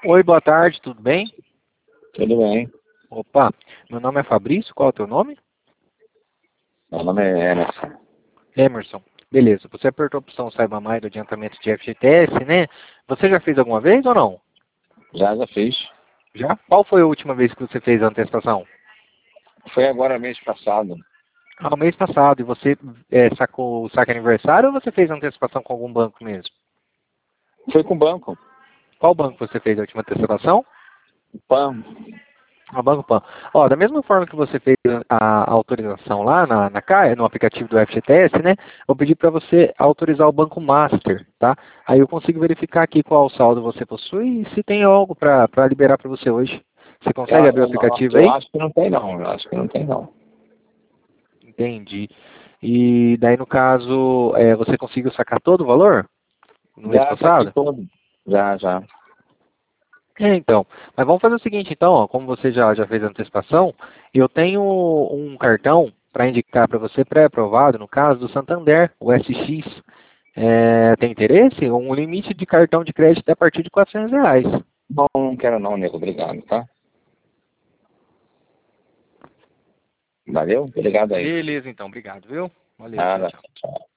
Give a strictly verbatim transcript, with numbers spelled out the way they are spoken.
Oi, boa tarde, tudo bem? Tudo bem. Opa, meu nome é Fabrício, qual é o teu nome? Meu nome é Emerson. Emerson. Beleza, você apertou a opção Saiba Mais do adiantamento de F G T S, né? Você já fez alguma vez ou não? Já, já fiz. Já? Qual foi a última vez que você fez a antecipação? Foi agora mês passado. Ah, o mês passado. E você é, sacou o saque aniversário ou você fez a antecipação com algum banco mesmo? Foi com o banco. Qual banco você fez a última antecipação? Pam. O Banco Pan. Ó, da mesma forma que você fez a autorização lá na, na C A E, no aplicativo do F G T S, né? Eu pedi para você autorizar o Banco Master, tá? Aí eu consigo verificar aqui qual saldo você possui e se tem algo para liberar para você hoje. Você consegue Eu, abrir o eu, não- aplicativo eu aí? acho que não tem não. Eu acho que não tem não. Entendi. E daí, no caso, é, você conseguiu sacar todo o valor no mês Já, tá aqui passado? todo. Já, já. É, então. Mas vamos fazer o seguinte, então, ó, como você já, já fez a antecipação, eu tenho um cartão para indicar para você pré-aprovado, no caso do Santander, o S X. É, tem interesse? Um limite de cartão de crédito é a partir de quatrocentos reais. Não, não quero não, nego. Obrigado, tá? Valeu? Obrigado aí. Beleza, então. Obrigado, viu? Valeu, tchau, Nada. tchau. Tchau.